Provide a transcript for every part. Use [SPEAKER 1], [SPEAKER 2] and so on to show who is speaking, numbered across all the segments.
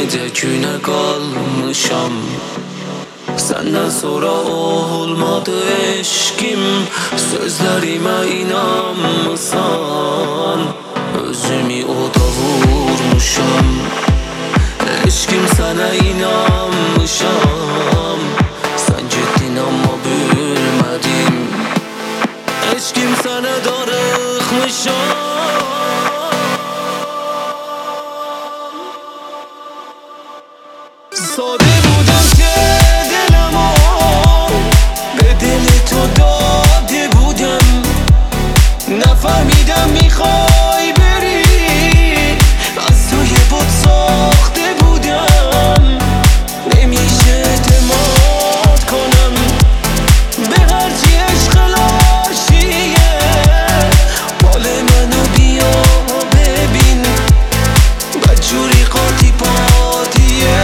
[SPEAKER 1] təkünə qalmışam. Səndən sonra olmadı eşkim, sözlərimə inanmısan. Özümü oda vurmuşam, eşkim sənə inanmışam. Sən getdin amma bilmədim, eşkim sənə darıxmışam. ساده بودم که دلمو به دل تو داده بودم. نفهمیدم میخوای بری، از تو یه بود ساخته بودم. نمیشه اعتماد کنم به هرچی عشق لاشیه. حال منو بیا ببین، بدجوری قاطی پاتیه.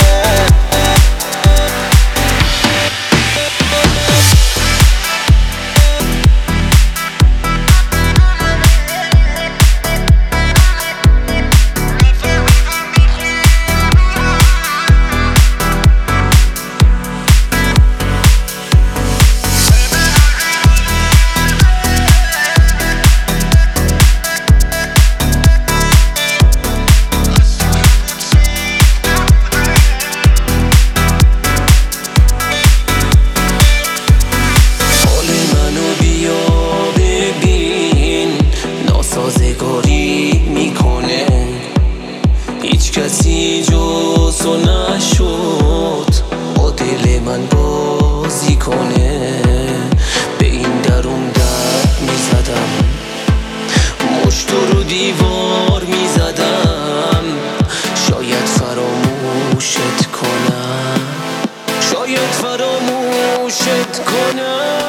[SPEAKER 1] هیچ کسی جز تو نشد با دل من بازی کنه. به این درون دق میزدم، مشت رو دیوار میزدم. شاید فراموشت کنم، شاید فراموشت کنم.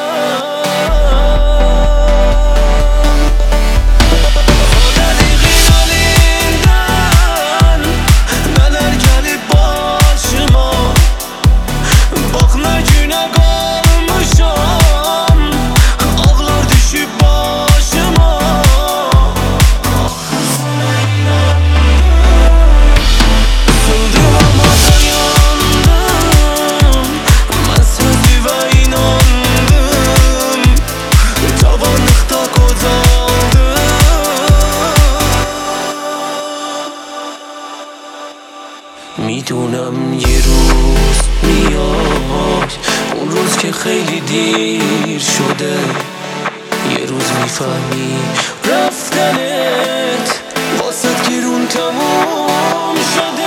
[SPEAKER 1] میدونم یه روز میاد، اون روز که خیلی دیر شده. یه روز میفهمی رفتنت واسه گرون تموم شده.